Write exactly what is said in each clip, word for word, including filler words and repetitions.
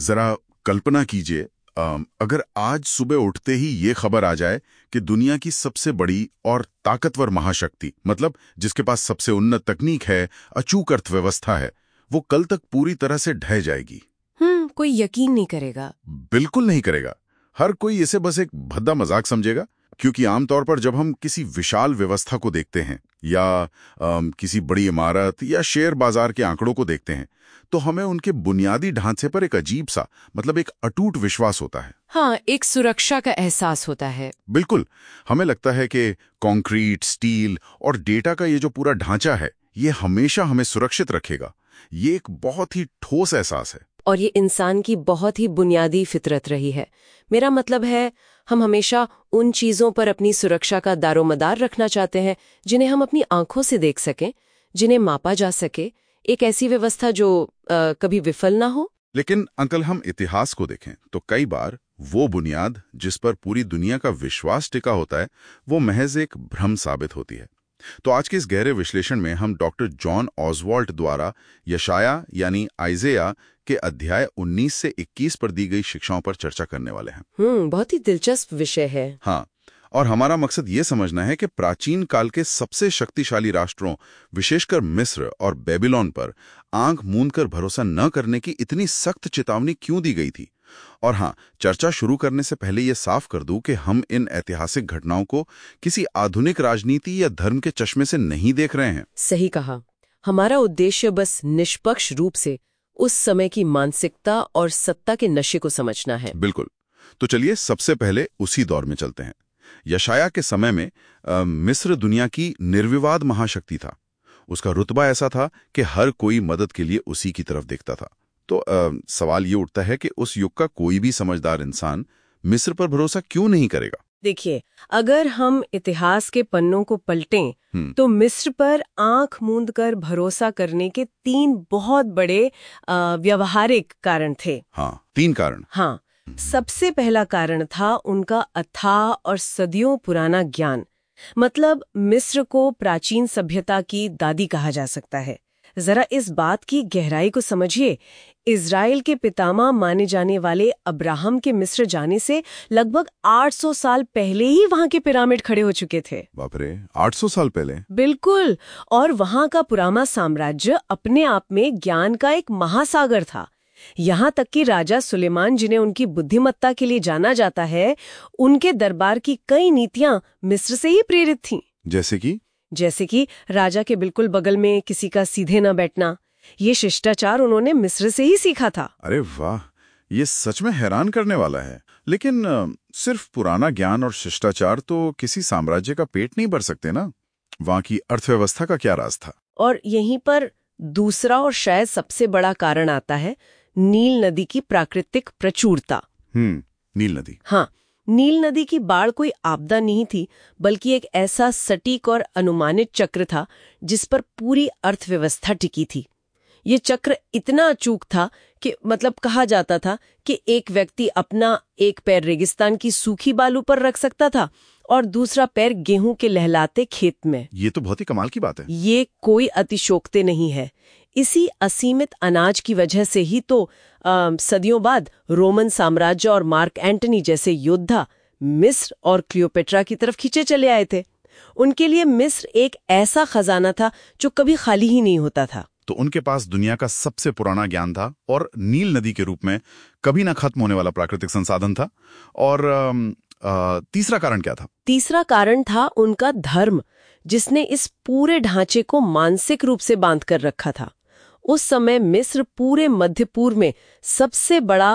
जरा कल्पना कीजिए, अम, अगर आज सुबह उठते ही ये खबर आ जाए कि दुनिया की सबसे बड़ी और ताकतवर महाशक्ति, मतलब जिसके पास सबसे उन्नत तकनीक है, अचूक अर्थव्यवस्था है, वो कल तक पूरी तरह से ढह जाएगी। हम्म कोई यकीन नहीं करेगा। बिल्कुल नहीं करेगा। हर कोई इसे बस एक भद्दा मजाक समझेगा, क्योंकि आमतौर पर जब हम किसी विशाल व्यवस्था को देखते हैं या अम, किसी बड़ी इमारत या शेयर बाजार के आंकड़ों को देखते हैं, तो हमें उनके बुनियादी ढांचे पर एक अजीब सा, मतलब एक अटूट विश्वास होता है। हाँ, एक सुरक्षा का एहसास होता है। बिल्कुल। हमें लगता है कि कंक्रीट, स्टील और डेटा का ये जो पूरा ढांचा है, ये हमेशा हमें सुरक्षित रखेगा। ये एक बहुत ही ठोस एहसास है। और ये इंसान की बहुत ही बुनियादी फितरत रही है। मेरा मतलब है, हम हमेशा उन चीजों पर अपनी सुरक्षा का दारोमदार रखना चाहते हैं जिन्हें हम अपनी आंखों से देख सकें, जिन्हें मापा जा सके, एक ऐसी व्यवस्था जो आ, कभी विफल ना हो। लेकिन अंकल, हम इतिहास को देखें तो कई बार वो बुनियाद जिस पर पूरी दुनिया का विश्वास टिका होता है, वो महज एक भ्रम साबित होती है। तो आज के इस गहरे विश्लेषण में हम डॉक्टर जॉन ऑसवाल्ट द्वारा यशाया यानी आइजेया के अध्याय उन्नीस से इक्कीस पर दी गई शिक्षाओं पर चर्चा करने वाले हैं। हम्म बहुत ही दिलचस्प विषय है। हाँ, और हमारा मकसद ये समझना है कि प्राचीन काल के सबसे शक्तिशाली राष्ट्रों, विशेषकर मिस्र और बेबीलोन पर आंख मूंद कर भरोसा न करने की इतनी सख्त चेतावनी क्यों दी गई थी। और हाँ, चर्चा शुरू करने से पहले ये साफ कर दूं कि हम इन ऐतिहासिक घटनाओं को किसी आधुनिक राजनीति या धर्म के चश्मे से नहीं देख रहे हैं। सही कहा। हमारा उद्देश्य बस निष्पक्ष रूप से उस समय की मानसिकता और सत्ता के नशे को समझना है। बिल्कुल। तो चलिए सबसे पहले उसी दौर में चलते हैं। यशाया के समय में आ, मिस्र दुनिया की निर्विवाद महाशक्ति था। उसका रुतबा ऐसा था कि हर कोई मदद के लिए उसी की तरफ देखता था। तो आ, सवाल ये उठता है कि उस युग का कोई भी समझदार इंसान मिस्र पर भरोसा क्यों नहीं करेगा? देखिए, अगर हम इतिहास के पन्नों को पलटें तो मिस्र पर आंख मूंद कर भरोसा करने के तीन बहुत बड़े आ, व्यवहारिक कारण थे। हाँ, तीन कारण। हाँ, सबसे पहला कारण था उनका अथाह और सदियों पुराना ज्ञान। मतलब मिस्र को प्राचीन सभ्यता की दादी कहा जा सकता है। जरा इस बात की गहराई को समझिए। इज़राइल के पितामह माने जाने वाले अब्राहम के मिस्र जाने से लगभग आठ सौ साल पहले ही वहां के पिरामिड खड़े हो चुके थे। बाप रे, आठ सौ साल पहले? बिल्कुल। और वहां का पुराना साम्राज्य अपने आप में ज्ञान का एक महासागर था। यहाँ तक कि राजा सुलेमान, जिन्हें उनकी बुद्धिमत्ता के लिए जाना जाता है, उनके दरबार की कई नीतियां मिस्र से ही प्रेरित थीं। जैसे कि जैसे कि राजा के बिल्कुल बगल में किसी का सीधे न बैठना। ये शिष्टाचार उन्होंने मिस्र से ही सीखा था। अरे वाह, ये सच में हैरान करने वाला है। लेकिन आ, सिर्फ पुराना ज्ञान और शिष्टाचार तो किसी साम्राज्य का पेट नहीं भर सकते ना। वहां की अर्थव्यवस्था का क्या राज था? और यहीं पर दूसरा और शायद सबसे बड़ा कारण आता है, नील नदी की प्राकृतिक प्रचुरता। हम्म नील नदी। हाँ, नील नदी की बाढ़ कोई आपदा नहीं थी, बल्कि एक ऐसा सटीक और अनुमानित चक्र था जिस पर पूरी अर्थव्यवस्था टिकी थी। ये चक्र इतना अचूक था कि मतलब कहा जाता था कि एक व्यक्ति अपना एक पैर रेगिस्तान की सूखी बालू पर रख सकता था और दूसरा पैर गेहूं के लहलाते खेत में। ये तो बहुत ही कमाल की बात है। ये कोई अतिशोक्ति नहीं है। इसी असीमित अनाज की वजह से ही तो आ, सदियों बाद रोमन साम्राज्य और मार्क एंटनी जैसे योद्धा मिस्र और क्लियोपेट्रा की तरफ खींचे चले आए थे। उनके लिए मिस्र एक ऐसा खजाना था जो कभी खाली ही नहीं होता था। तो उनके पास दुनिया का सबसे पुराना ज्ञान था और नील नदी के रूप में कभी ना खत्म होने वाला प्राकृतिक संसाधन था। और आ, आ, तीसरा कारण क्या था? तीसरा कारण था उनका धर्म, जिसने इस पूरे ढांचे को मानसिक रूप से बांध कर रखा था। उस समय मिस्र पूरे मध्य पूर्व में सबसे बड़ा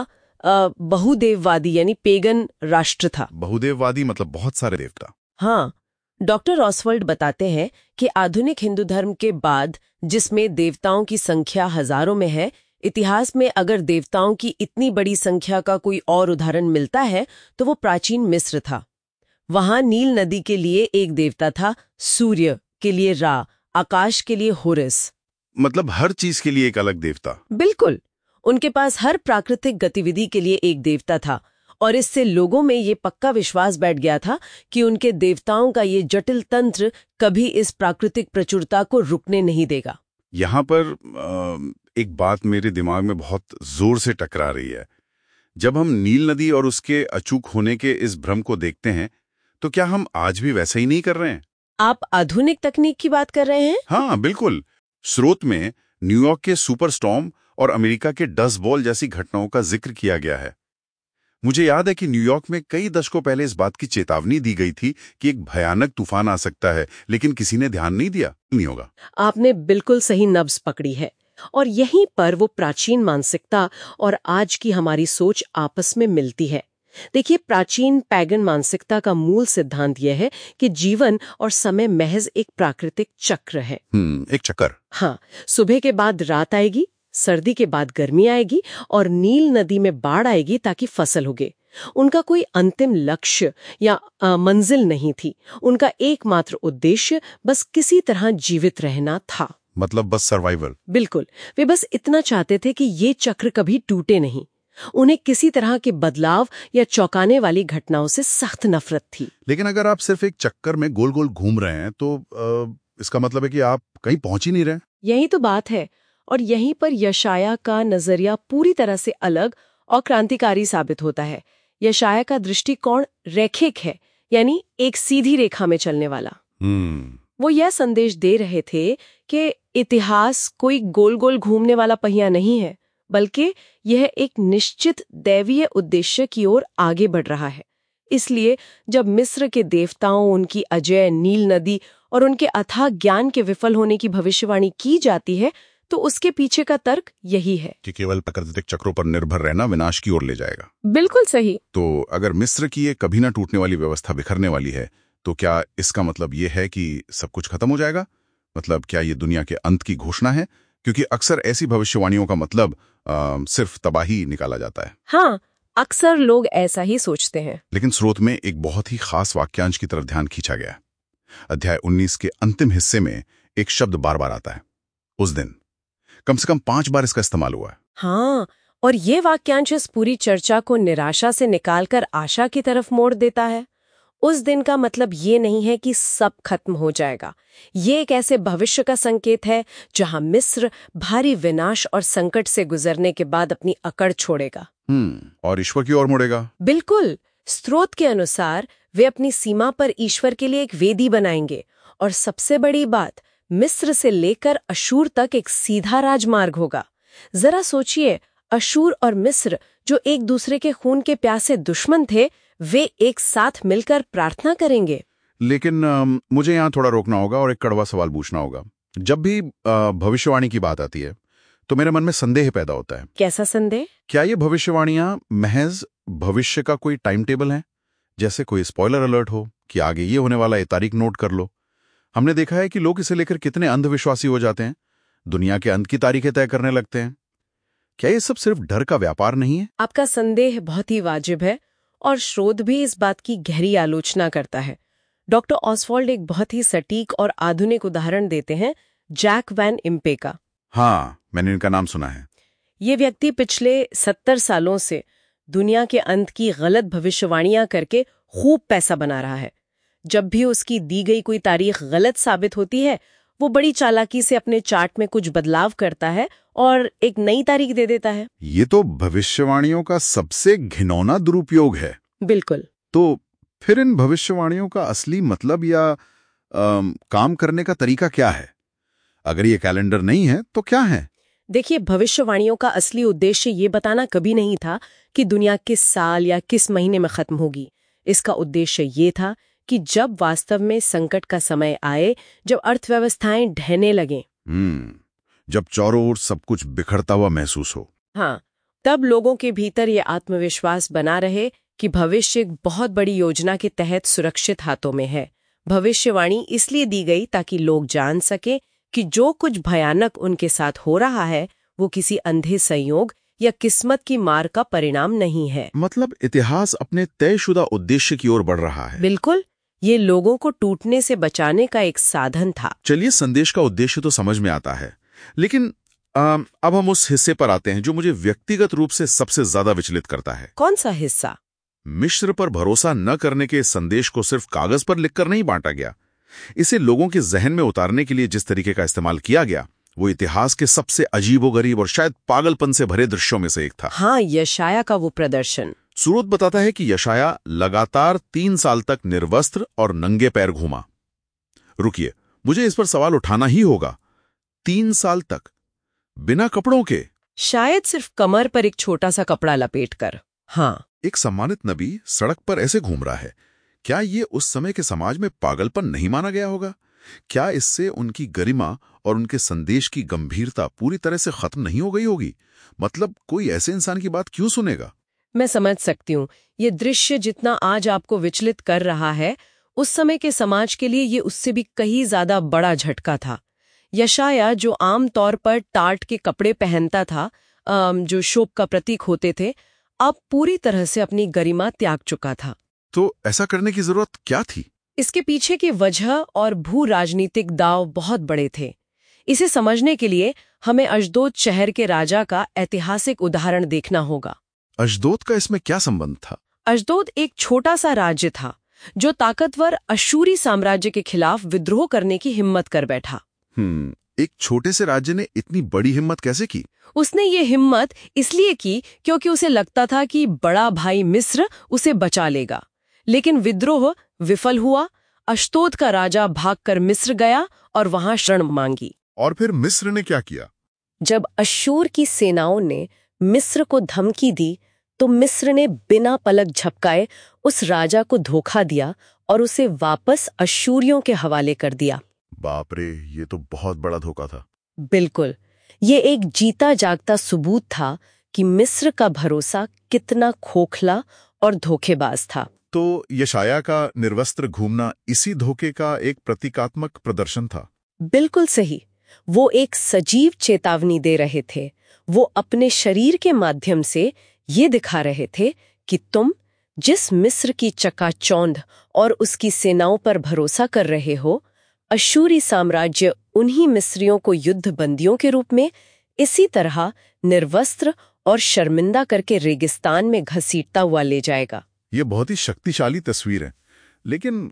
बहुदेववादी यानी पेगन राष्ट्र था। बहुदेववादी मतलब बहुत सारे देवता। हाँ, डॉक्टर ऑसवाल्ड बताते हैं कि आधुनिक हिंदू धर्म के बाद, जिसमें देवताओं की संख्या हजारों में है, इतिहास में अगर देवताओं की इतनी बड़ी संख्या का कोई और उदाहरण मिलता है तो वो प्राचीन मिस्र था। वहां नील नदी के लिए एक देवता था, सूर्य के लिए रा, आकाश के लिए होरस। मतलब हर चीज के लिए एक अलग देवता। बिल्कुल। उनके पास हर प्राकृतिक गतिविधि के लिए एक देवता था और इससे लोगों में ये पक्का विश्वास बैठ गया था कि उनके देवताओं का ये जटिल तंत्र कभी इस प्राकृतिक प्रचुरता को रुकने नहीं देगा। यहाँ पर आ, एक बात मेरे दिमाग में बहुत जोर से टकरा रही है। जब हम नील नदी और उसके अचूक होने के इस भ्रम को देखते हैं, तो क्या हम आज भी वैसा ही नहीं कर रहे हैं? आप आधुनिक तकनीक की बात कर रहे हैं? हाँ, बिल्कुल। स्रोत में न्यूयॉर्क के सुपर स्टॉर्म और अमेरिका के डस्ट बॉल जैसी घटनाओं का जिक्र किया गया है। मुझे याद है कि न्यूयॉर्क में कई दशकों पहले इस बात की चेतावनी दी गई थी कि एक भयानक तूफान आ सकता है, लेकिन किसी ने ध्यान नहीं दिया। नहीं होगा। आपने बिल्कुल सही नब्ज पकड़ी है। और यहीं पर वो प्राचीन मानसिकता और आज की हमारी सोच आपस में मिलती है। देखिए, प्राचीन पैगन मानसिकता का मूल सिद्धांत यह है कि जीवन और समय महज एक प्राकृतिक चक्र है। हम्म एक चक्कर। हाँ, सुबह के बाद रात आएगी, सर्दी के बाद गर्मी आएगी और नील नदी में बाढ़ आएगी ताकि फसल उगे। उनका कोई अंतिम लक्ष्य या आ, मंजिल नहीं थी। उनका एकमात्र उद्देश्य बस किसी तरह जीवित रहना था। मतलब बस सर्वाइवल। बिल्कुल, वे बस इतना चाहते थे कि ये चक्र कभी टूटे नहीं। उन्हें किसी तरह के बदलाव या चौंकाने वाली घटनाओं से सख्त नफरत थी। लेकिन अगर आप सिर्फ एक चक्कर में गोल गोल घूम रहे हैं, तो आ, इसका मतलब है कि आप कहीं पहुंच ही नहीं रहे। यही तो बात है। और यहीं पर यशाया का नजरिया पूरी तरह से अलग और क्रांतिकारी साबित होता है। यशाया का दृष्टिकोण रैखिक है, यानी एक सीधी रेखा में चलने वाला। हम्म वो यह संदेश दे रहे थे कि इतिहास कोई गोल गोल घूमने वाला पहिया नहीं है, बल्कि यह एक निश्चित दैवीय उद्देश्य की ओर आगे बढ़ रहा है। इसलिए जब मिस्र के देवताओं, उनकी अजय नील नदी और उनके अथाह ज्ञान के विफल होने की भविष्यवाणी की जाती है, तो उसके पीछे का तर्क यही है कि केवल प्राकृतिक चक्रों पर निर्भर रहना विनाश की ओर ले जाएगा। बिल्कुल सही। तो अगर मिस्र की ये कभी ना टूटने वाली व्यवस्था बिखरने वाली है, तो क्या इसका मतलब ये है कि सब कुछ खत्म हो जाएगा? मतलब क्या ये दुनिया के अंत की घोषणा है? क्योंकि अक्सर ऐसी भविष्यवाणियों का मतलब आ, सिर्फ तबाही निकाला जाता है। हाँ, अक्सर लोग ऐसा ही सोचते हैं। लेकिन स्रोत में एक बहुत ही खास वाक्यांश की तरफ ध्यान खींचा गया है। अध्याय उन्नीस के अंतिम हिस्से में एक शब्द बार बार आता है, उस दिन। कम से कम पांच बार इसका इस्तेमाल हुआ है। हाँ, और ये वाक्यांश इस पूरी चर्चा को निराशा से निकालकर आशा की तरफ मोड़ देता है। उस दिन का मतलब ये नहीं है कि सब खत्म हो जाएगा। ये एक ऐसे भविष्य का संकेत है जहां मिस्र भारी विनाश और संकट से गुजरने के बाद अपनी अकड़ छोड़ेगा। हम्म और ईश्वर की ओर मुड़ेगा। बिल्कुल। स्रोत के अनुसार वे अपनी सीमा पर ईश्वर के लिए एक वेदी बनाएंगे, और सबसे बड़ी बात, मिस्र से लेकर अशूर तक एक सीधा राजमार्ग होगा। जरा सोचिए, अशूर और मिस्र जो एक दूसरे के खून के प्यासे दुश्मन थे, वे एक साथ मिलकर प्रार्थना करेंगे। लेकिन आ, मुझे यहाँ थोड़ा रोकना होगा और एक कड़वा सवाल पूछना होगा। जब भी आ, भविष्यवाणी की बात आती है, तो मेरे मन में संदेह पैदा होता है। कैसा संदेह? क्या ये भविष्यवाणियां महज भविष्य का कोई टाइम टेबल है? जैसे कोई स्पॉइलर अलर्ट हो कि आगे ये होने वाला है, तारीख नोट कर लो। हमने देखा है कि लोग इसे लेकर कितने अंधविश्वासी हो जाते हैं, दुनिया के अंत की तारीखें तय करने लगते हैं। क्या ये सब सिर्फ डर का व्यापार नहीं है? आपका संदेह बहुत ही वाजिब है, और शोध भी इस बात की गहरी आलोचना करता है। डॉक्टर ऑसवाल्ड एक बहुत ही सटीक और आधुनिक उदाहरण देते हैं, जैक वैन इम्पे का। हाँ, मैंने इनका नाम सुना है। ये व्यक्ति पिछले सत्तर सालों से दुनिया के अंत की गलत भविष्यवाणियां करके खूब पैसा बना रहा है। जब भी उसकी दी गई कोई तारीख गलत साबित होती है, वो बड़ी चालाकी से अपने चार्ट में कुछ बदलाव करता है और एक नई तारीख दे देता है। ये तो भविष्यवाणियों का सबसे घिनौना दुरुपयोग है। बिल्कुल। तो फिर इन भविष्यवाणियों का असली मतलब या आम, काम करने का तरीका क्या है? अगर ये कैलेंडर नहीं है तो क्या है? देखिए, भविष्यवाणियों का असली उद्देश्य ये बताना कभी नहीं था कि दुनिया किस साल या किस महीने में खत्म होगी। इसका उद्देश्य ये था कि जब वास्तव में संकट का समय आए, जब अर्थव्यवस्थाएं ढहने लगें, हम्म जब चारों ओर सब कुछ बिखरता हुआ महसूस हो, हाँ, तब लोगों के भीतर ये आत्मविश्वास बना रहे कि भविष्य एक बहुत बड़ी योजना के तहत सुरक्षित हाथों में है। भविष्यवाणी इसलिए दी गई ताकि लोग जान सके कि जो कुछ भयानक उनके साथ हो रहा है, वो किसी अंधे संयोग या किस्मत की मार का परिणाम नहीं है। मतलब इतिहास अपने तयशुदा उद्देश्य की ओर बढ़ रहा है। बिल्कुल। ये लोगों को टूटने से बचाने का एक साधन था। चलिए, संदेश का उद्देश्य तो समझ में आता है, लेकिन आ, अब हम उस हिस्से पर आते हैं जो मुझे व्यक्तिगत रूप से सबसे ज्यादा विचलित करता है। कौन सा हिस्सा? मिस्र पर भरोसा न करने के संदेश को सिर्फ कागज पर लिखकर नहीं बांटा गया। इसे लोगों के जहन में उतारने के लिए जिस तरीके का इस्तेमाल किया गया, वो इतिहास के सबसे अजीबोगरीब और शायद पागलपन से भरे दृश्यों में से एक था। हाँ, यशाया का वो प्रदर्शन। सूरत बताता है कि यशाया लगातार तीन साल तक निर्वस्त्र और नंगे पैर घूमा। रुकिए, मुझे इस पर सवाल उठाना ही होगा। तीन साल तक बिना कपड़ों के? शायद सिर्फ कमर पर एक छोटा सा कपड़ा लपेटकर। हाँ, एक सम्मानित नबी सड़क पर ऐसे घूम रहा है। क्या ये उस समय के समाज में पागलपन नहीं माना गया होगा? क्या इससे उनकी गरिमा और उनके संदेश की गंभीरता पूरी तरह से खत्म नहीं हो गई होगी? मतलब कोई ऐसे इंसान की बात क्यों सुनेगा? मैं समझ सकती हूँ। ये दृश्य जितना आज आपको विचलित कर रहा है, उस समय के समाज के लिए ये उससे भी कहीं ज्यादा बड़ा झटका था। यशाया, जो आम तौर पर टाट के कपड़े पहनता था, जो शोक का प्रतीक होते थे, अब पूरी तरह से अपनी गरिमा त्याग चुका था। तो ऐसा करने की जरूरत क्या थी? इसके पीछे की वजह और भू राजनीतिक दांव बहुत बड़े थे। इसे समझने के लिए हमें अशदोद शहर के राजा का ऐतिहासिक उदाहरण देखना होगा। अशदोद का इसमें क्या संबंध था? अशदोद एक छोटा सा राज्य था जो ताकतवर अशूरी साम्राज्य के खिलाफ विद्रोह करने की हिम्मत कर बैठा। हम्म, एक छोटे से राज्य ने इतनी बड़ी हिम्मत कैसे की? उसने ये हिम्मत इसलिए की क्योंकि उसे लगता था कि बड़ा भाई मिस्र उसे बचा लेगा। लेकिन विद्रोह विफल हुआ। अशदोद का राजा भागकर मिस्र गया और वहां शरण मांगी। और फिर मिस्र ने क्या किया? जब अशूर की सेनाओं ने मिस्र को धमकी दी, तो मिस्र ने बिना पलक झपकाए उस राजा को धोखा दिया और उसे वापस अशूरियों के हवाले कर दिया। बाप रे, ये तो बहुत बड़ा धोखा था। बिल्कुल, ये एक जीता जागता सबूत था कि मिस्र का भरोसा कितना खोखला और धोखेबाज था। तो यशाया का निर्वस्त्र घूमना इसी धोखे का एक प्रतीकात्मक प्रदर्शन था। बिल्कुल सही। वो एक सजीव चेतावनी दे रहे थे। वो अपने शरीर के माध्यम से ये दिखा रहे थे कि तुम जिस मिस्र की चकाचौंध और उसकी सेनाओं पर भरोसा कर रहे हो, अशूरी साम्राज्य उन्हीं मिस्रियों को युद्ध बंदियों के रूप में इसी तरह निर्वस्त्र और शर्मिंदा करके रेगिस्तान में घसीटता हुआ ले जाएगा। ये बहुत ही शक्तिशाली तस्वीर है, लेकिन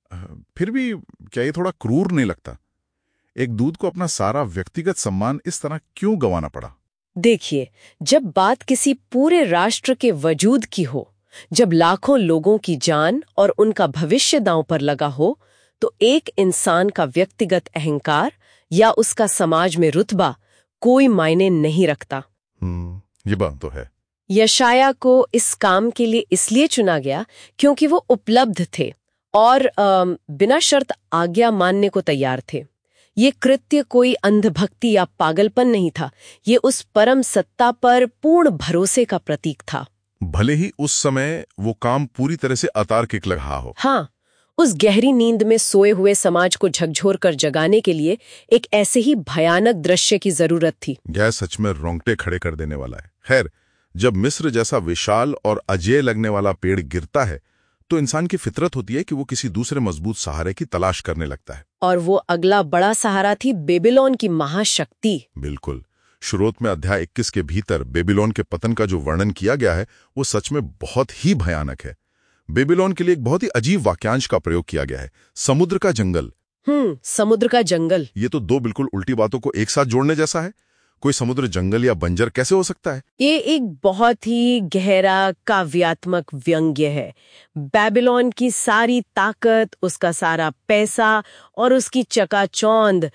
फिर भी क्या ये थोड़ा क्रूर नहीं लगता? एक दूत को अपना सारा व्यक्तिगत सम्मान इस तरह क्यों गंवाना पड़ा? देखिए, जब बात किसी पूरे राष्ट्र के वजूद की हो, जब लाखों लोगों की जान और उनका भविष्य दांव पर लगा हो, तो एक इंसान का व्यक्तिगत अहंकार या उसका समाज में रुतबा कोई मायने नहीं रखता। हम्म, ये बात तो है। यशाया को इस काम के लिए इसलिए चुना गया क्योंकि वो उपलब्ध थे और आ, बिना शर्त आज्ञा मानने को तैयार थे। ये कृत्य कोई अंधभक्ति या पागलपन नहीं था। ये उस परम सत्ता पर पूर्ण भरोसे का प्रतीक था। भले ही उस समय वो काम पूरी तरह से अतार्किक लगा हो। हाँ, उस गहरी नींद में सोए हुए समाज को झकझोर कर जगाने के लिए एक ऐसे ही भयानक दृश्य की जरूरत थी। यह सच में रोंगटे खड़े कर देने वाला है। खैर, जब मिस्र जैसा विशाल और अजेय लगने वाला पेड़ गिरता है, तो इंसान की फितरत होती है कि वो किसी दूसरे मजबूत सहारे की तलाश करने लगता है। और वो अगला बड़ा सहारा थी बेबीलोन की महाशक्ति। बिल्कुल। शुरूआत में अध्याय इक्कीस के भीतर बेबीलोन के पतन का जो वर्णन किया गया है, वो सच में बहुत ही भयानक है। बेबीलोन के लिए एक बहुत ही अजीब वाक्यांश का प्रयोग किया गया है, समुद्र का जंगल। हम्म समुद्र का जंगल। ये तो दो बिल्कुल उल्टी बातों को एक साथ जोड़ने जैसा है। कोई समुद्र जंगल या बंजर कैसे हो सकता है? ये एक बहुत ही गहरा काव्यात्मक व्यंग्य है। बेबीलोन की सारी ताकत, उसका सारा पैसा और उसकी चकाचौंध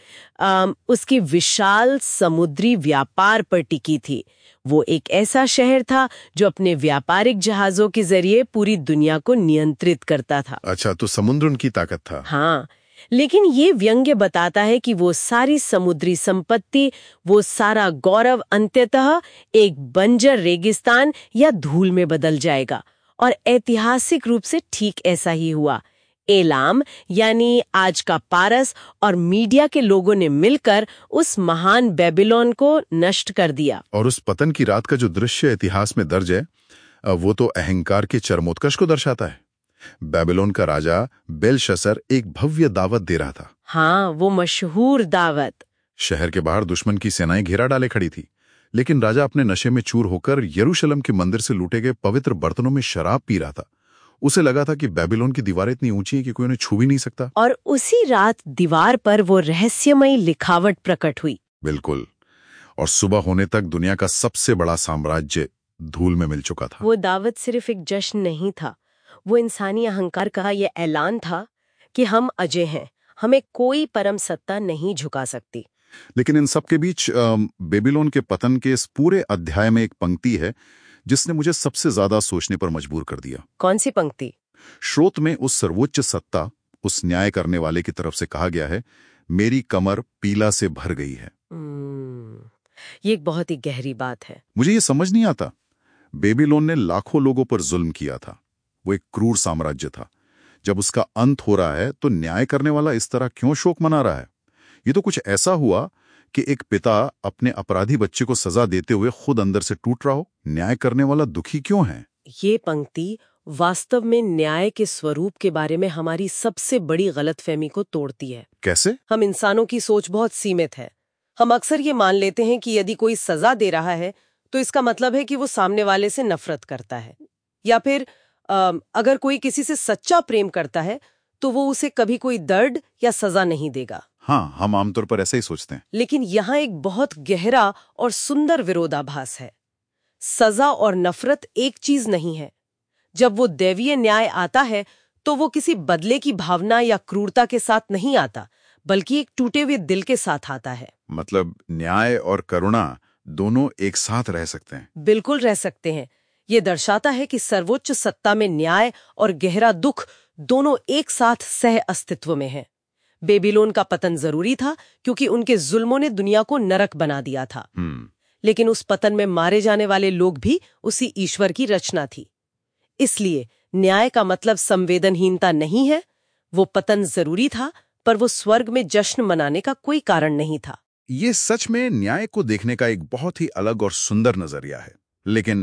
उसकी विशाल समुद्री व्यापार पर टिकी थी। वो एक ऐसा शहर था जो अपने व्यापारिक जहाजों के जरिए पूरी दुनिया को नियंत्रित करता था। अच्छा, तो समुद्र उनकी ताकत था। हाँ, लेकिन ये व्यंग्य बताता है कि वो सारी समुद्री संपत्ति, वो सारा गौरव अंततः एक बंजर रेगिस्तान या धूल में बदल जाएगा। और ऐतिहासिक रूप से ठीक ऐसा ही हुआ। एलाम यानी आज का पारस और मीडिया के लोगों ने मिलकर उस महान बेबीलोन को नष्ट कर दिया। और उस पतन की रात का जो दृश्य इतिहास में दर्ज है, वो तो अहंकार के चरमोत्कर्ष को दर्शाता है। बेबीलोन का राजा बेलशस्सर एक भव्य दावत दे रहा था। हाँ, वो मशहूर दावत। शहर के बाहर दुश्मन की सेनाएं घेरा डाले खड़ी थी, लेकिन राजा अपने नशे में चूर होकर यरूशलेम के मंदिर से लूटे गए पवित्र बर्तनों में शराब पी रहा था। उसे लगा था कि बेबीलोन की दीवारें इतनी ऊंची हैं कि कोई उन्हें छू भी नहीं सकता। और उसी रात दीवार पर वो रहस्यमयी लिखावट प्रकट हुई। बिल्कुल। और सुबह होने तक दुनिया का सबसे बड़ा साम्राज्य धूल में मिल चुका था। वो दावत सिर्फ एक जश्न नहीं था, वो इंसानी अहंकार का ये ऐलान था कि हम अजय हैं, हमें कोई परम सत्ता नहीं झुका सकती। लेकिन इन सब के बीच अम, बेबीलोन के पतन के इस पूरे अध्याय में एक पंक्ति है जिसने मुझे सबसे ज्यादा सोचने पर मजबूर कर दिया। कौन सी पंक्ति? स्रोत में उस सर्वोच्च सत्ता, उस न्याय करने वाले की तरफ से कहा गया है, मेरी कमर पीला से भर गई है। हम्म, ये एक बहुत ही गहरी बात है। मुझे ये समझ नहीं आता। बेबीलोन ने लाखों लोगों पर जुल्म किया था, वो एक क्रूर साम्राज्य था। जब उसका अंत हो रहा है तो न्याय करने वाला इस तरह क्यों शोक मना रहा है? ये तो कुछ ऐसा हुआ कि एक पिता अपने अपराधी बच्चे को सजा देते हुए खुद अंदर से टूट रहा हो। न्याय करने वाला दुखी क्यों है? ये पंक्ति वास्तव में न्याय के स्वरूप के बारे में हमारी सबसे बड़ी गलतफहमी को तोड़ती है। कैसे? हम इंसानों की सोच बहुत सीमित है। हम अक्सर ये मान लेते हैं कि यदि कोई सजा दे रहा है तो इसका मतलब है कि वो सामने वाले से नफरत करता है, या फिर आ, अगर कोई किसी से सच्चा प्रेम करता है तो वो उसे कभी कोई दर्द या सजा नहीं देगा। हाँ, हम आमतौर पर ऐसे ही सोचते हैं। लेकिन यहाँ एक बहुत गहरा और सुंदर विरोधाभास है। सजा और नफरत एक चीज नहीं है। जब वो दैवीय न्याय आता है तो वो किसी बदले की भावना या क्रूरता के साथ नहीं आता, बल्कि एक टूटे हुए दिल के साथ आता है। मतलब न्याय और करुणा दोनों एक साथ रह सकते हैं? बिल्कुल रह सकते हैं। ये दर्शाता है कि सर्वोच्च सत्ता में न्याय और गहरा दुख दोनों एक साथ सह अस्तित्व में हैं। बेबीलोन का पतन जरूरी था क्योंकि उनके जुल्मों ने दुनिया को नरक बना दिया था। लेकिन उस पतन में मारे जाने वाले लोग भी उसी ईश्वर की रचना थी। इसलिए न्याय का मतलब संवेदनहीनता नहीं है। वो पतन जरूरी था, पर वो स्वर्ग में जश्न मनाने का कोई कारण नहीं था। ये सच में न्याय को देखने का एक बहुत ही अलग और सुंदर नजरिया है। लेकिन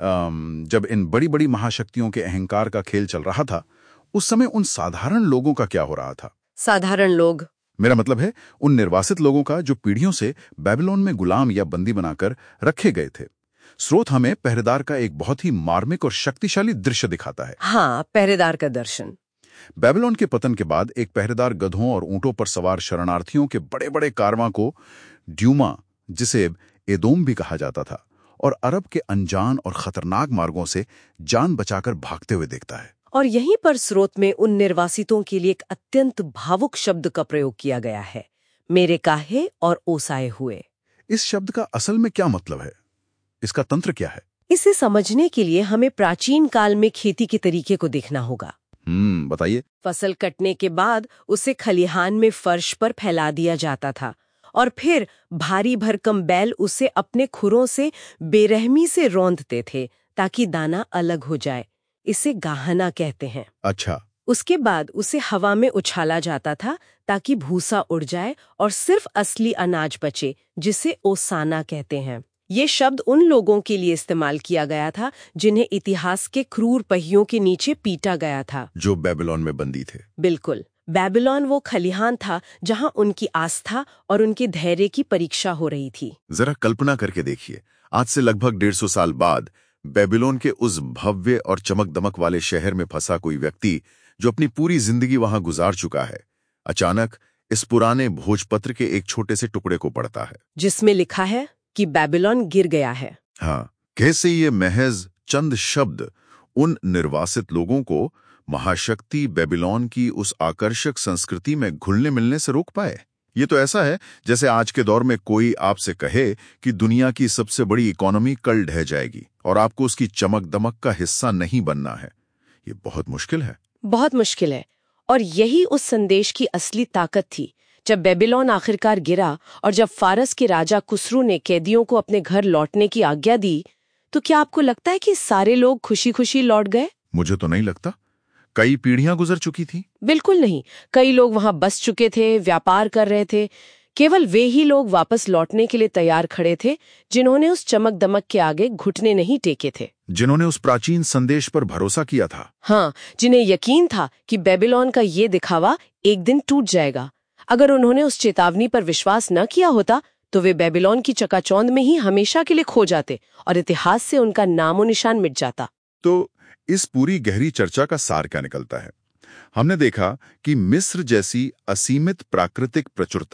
अम, जब इन बड़ी बड़ी महाशक्तियों के अहंकार का खेल चल रहा था, उस समय उन साधारण लोगों का क्या हो रहा था? साधारण लोग, मेरा मतलब है उन निर्वासित लोगों का जो पीढ़ियों से बेबीलोन में गुलाम या बंदी बनाकर रखे गए थे। स्रोत हमें पहरेदार का एक बहुत ही मार्मिक और शक्तिशाली दृश्य दिखाता है। हाँ, पहरेदार का दर्शन। बेबीलोन के पतन के बाद एक पहरेदार गधों और ऊंटों पर सवार शरणार्थियों के बड़े बड़े कारवां को ड्यूमा, जिसे एदोम भी कहा जाता था, और अरब के अनजान और खतरनाक मार्गों से जान बचाकर भागते हुए देखता है। और यहीं पर स्रोत में उन निर्वासितों के लिए एक अत्यंत भावुक शब्द का प्रयोग किया गया है, मेरे काहे और ओसाए हुए। इस शब्द का असल में क्या मतलब है? इसका तंत्र क्या है? इसे समझने के लिए हमें प्राचीन काल में खेती के तरीके को देखना होगा। हम्म बताइए। फसल कटने के बाद उसे खलिहान में फर्श पर फैला दिया जाता था और फिर भारी भरकम बैल उसे अपने खुरों से बेरहमी से रौंदते थे ताकि दाना अलग हो जाए। इसे गाहना कहते हैं। अच्छा। उसके बाद उसे हवा में उछाला जाता था ताकि भूसा उड़ जाए और सिर्फ असली अनाज बचे, जिसे ओसाना कहते हैं। ये शब्द उन लोगों के लिए इस्तेमाल किया गया था जिन्हें इतिहास के क्रूर पहियों के नीचे पीटा गया था, जो बेबीलोन में बंदी थे। बिल्कुल। बेबीलोन वो खलिहान था जहां उनकी आस्था और उनके धैर्य की परीक्षा हो रही थी। जरा कल्पना करके देखिए, आज से लगभग डेढ़ सौ साल बाद बेबीलोन के उस भव्य और चमक दमक वाले शहर में फंसा कोई व्यक्ति जो अपनी पूरी जिंदगी वहां गुजार चुका है, अचानक इस पुराने भोजपत्र के एक छोटे से टुकड़े को पढ़ता है जिसमें लिखा है कि बेबीलोन गिर गया है। हाँ, कैसे ये महज चंद शब्द उन निर्वासित लोगों को महाशक्ति बेबीलोन की उस आकर्षक संस्कृति में घुलने मिलने से रोक पाए? ये तो ऐसा है जैसे आज के दौर में कोई आपसे कहे कि दुनिया की सबसे बड़ी इकोनॉमी कल ढह जाएगी और आपको उसकी चमक दमक का हिस्सा नहीं बनना है। ये बहुत मुश्किल है। बहुत मुश्किल है। और यही उस संदेश की असली ताकत थी। जब बेबीलोन आखिरकार गिरा और जब फारस के राजा कुसरू ने कैदियों को अपने घर लौटने की आज्ञा दी, तो क्या आपको लगता है कि सारे लोग खुशी खुशी लौट गए? मुझे तो नहीं लगता। कई पीढ़ियां गुजर चुकी थी। बिल्कुल नहीं। कई लोग वहां बस चुके थे, व्यापार कर रहे थे। केवल वे ही लोग वापस लौटने के लिए तैयार खड़े थे जिन्होंने उस चमक दमक के आगे घुटने नहीं टेके थे, जिन्होंने उस प्राचीन संदेश पर भरोसा किया था। हाँ, जिन्हें यकीन था कि बेबीलोन का ये दिखावा एक दिन टूट जाएगा। अगर उन्होंने उस चेतावनी पर विश्वास न किया होता तो वे बेबीलोन की चकाचौंध में ही हमेशा के लिए खो जाते और इतिहास से उनका नामो निशान मिट जाता। तो इस पूरी गहरी चर्चा का सार क्या निकलता है? हमने देखा कि मिस्र जैसी असीमित प्राकृतिक प्रचुरता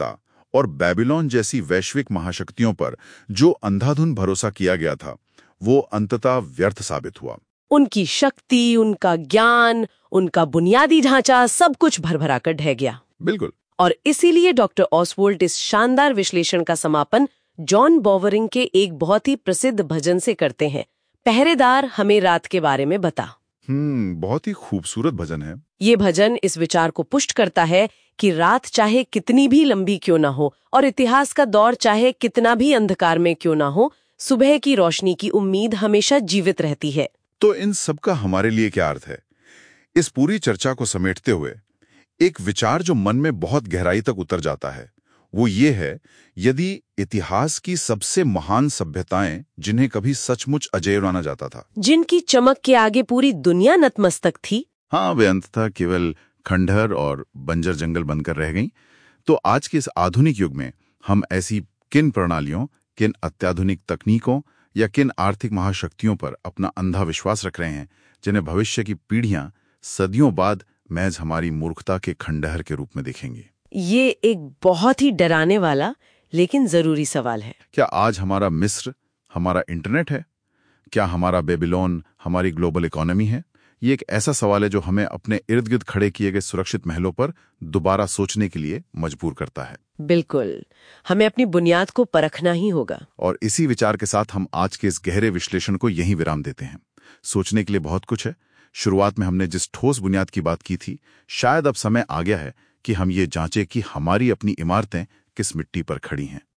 और बेबीलोन जैसी वैश्विक महाशक्तियों पर जो अंधाधुंध भरोसा किया गया था वो अंततः व्यर्थ साबित हुआ। उनकी शक्ति, उनका ज्ञान, उनका बुनियादी ढांचा सब कुछ भरभरा कर ढह गया। बिल्कुल। और इसीलिए डॉक्टर ऑसवोल्ट इस शानदार विश्लेषण का समापन जॉन बोवरिंग के एक बहुत ही प्रसिद्ध भजन से करते हैं, पहरेदार हमें रात के बारे में बता। हम्म बहुत ही खूबसूरत भजन है। ये भजन इस विचार को पुष्ट करता है कि रात चाहे कितनी भी लंबी क्यों ना हो और इतिहास का दौर चाहे कितना भी अंधकार में क्यों ना हो, सुबह की रोशनी की उम्मीद हमेशा जीवित रहती है। तो इन सब का हमारे लिए क्या अर्थ है? इस पूरी चर्चा को समेटते हुए एक विचार जो मन में बहुत गहराई तक उतर जाता है वो ये है, यदि इतिहास की सबसे महान सभ्यताएं जिन्हें कभी सचमुच अजेय माना जाता था, जिनकी चमक के आगे पूरी दुनिया नतमस्तक थी, हाँ वे अंततः केवल खंडहर और बंजर जंगल बनकर रह गईं, तो आज के इस आधुनिक युग में हम ऐसी किन प्रणालियों, किन अत्याधुनिक तकनीकों या किन आर्थिक महाशक्तियों पर अपना अंधा विश्वास रख रहे हैं जिन्हें भविष्य की पीढ़ियां सदियों बाद महज हमारी मूर्खता के खंडहर के रूप में देखेंगी? ये एक बहुत ही डराने वाला लेकिन जरूरी सवाल है। क्या आज हमारा मिस्र हमारा इंटरनेट है? क्या हमारा बेबीलोन हमारी ग्लोबल इकोनॉमी है? ये एक ऐसा सवाल है जो हमें अपने इर्द गिर्द खड़े किए गए सुरक्षित महलों पर दोबारा सोचने के लिए मजबूर करता है। बिल्कुल, हमें अपनी बुनियाद को परखना ही होगा। और इसी विचार के साथ हम आज के इस गहरे विश्लेषण को यहीं विराम देते हैं। सोचने के लिए बहुत कुछ है। शुरुआत में हमने जिस ठोस बुनियाद की बात की थी, शायद अब समय आ गया है कि हम ये जांचें कि हमारी अपनी इमारतें किस मिट्टी पर खड़ी हैं।